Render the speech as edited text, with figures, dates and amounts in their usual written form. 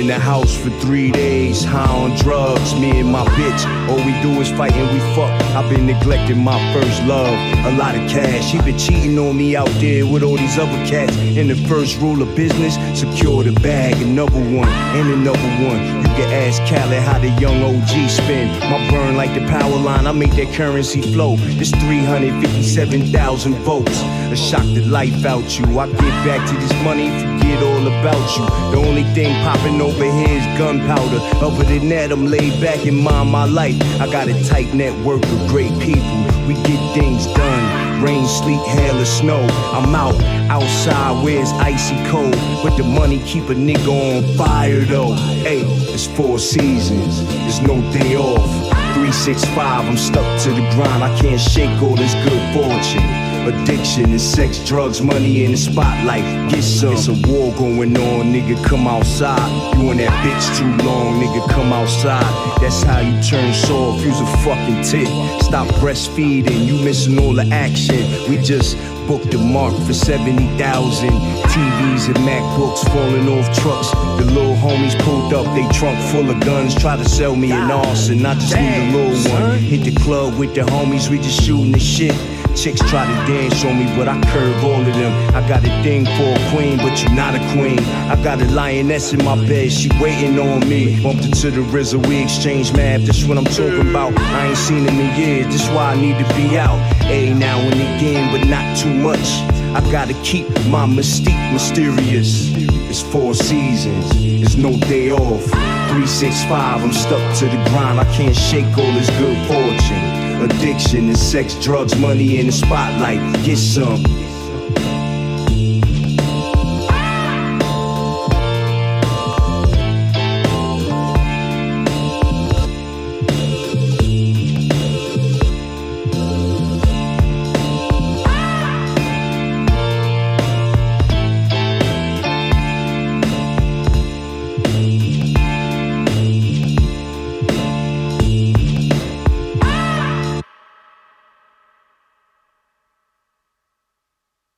the house for 3 days, high on drugs. Me and my bitch, all we do is fight and we fuck. I've been neglecting my first love. A lot of cash, he been cheating on me out there with all these other cats. And the first rule of business, secure the bag. Another one, and another one. You can ask Khaled how the young OG spin. My burn like the power line, I make that currency flow. It's 357,000 votes. A shock the life out you. I get back to this money, forget all about you. The only thing popping over here is gunpowder. Other than that, I'm laid back and mind my life. I got a tight network of great people. We get things done. Rain, sleet, hail, or snow. I'm outside where it's icy cold. But the money keep a nigga on fire though. Hey, it's 4 seasons, there's no day off. 365, I'm stuck to the grind. I can't shake all this good fortune. Addiction is sex, drugs, money in the spotlight. Get some. It's a war going on, nigga, come outside. You and that bitch too long, nigga, come outside. That's how you turn soft, use a fucking tit. Stop breastfeeding, you missing all the action. We just booked the mark for 70,000. TVs and MacBooks falling off trucks. The little homies pulled up, they trunk full of guns. Try to sell me an arson, I just need a little one. Hit the club with the homies, we just shooting the shit. Chicks try to dance on me, but I curve all of them. I got a thing for a queen, but you're not a queen. I got a lioness in my bed, she waiting on me. Bumped into the RZA, we exchange map, this what I'm talking about. I ain't seen him in years, this why I need to be out. Every now and again, but not too much. I gotta keep my mystique mysterious. It's 4 seasons, there's no day off. 365, I'm stuck to the grind. I can't shake all this good fortune. Addiction is sex, drugs, money in the spotlight. Get some.